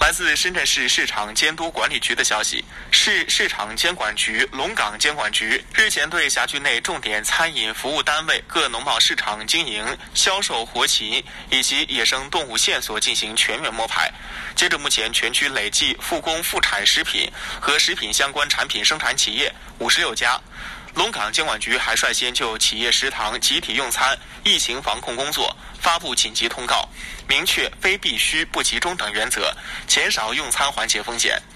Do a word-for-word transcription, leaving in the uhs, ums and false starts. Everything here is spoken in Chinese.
来自深圳市市场监督管理局的消息，市市场监管局、龙岗监管局日前对辖区内重点餐饮服务单位各农贸市场经营、销售活禽以及野生动物线索进行全面摸排。截至目前，全区累计复工复产食品和食品相关产品生产企业五十六家。龙岗监管局还率先就企业食堂集体用餐、疫情防控工作发布紧急通告，明确非必须不集中等原则，减少用餐环节风险。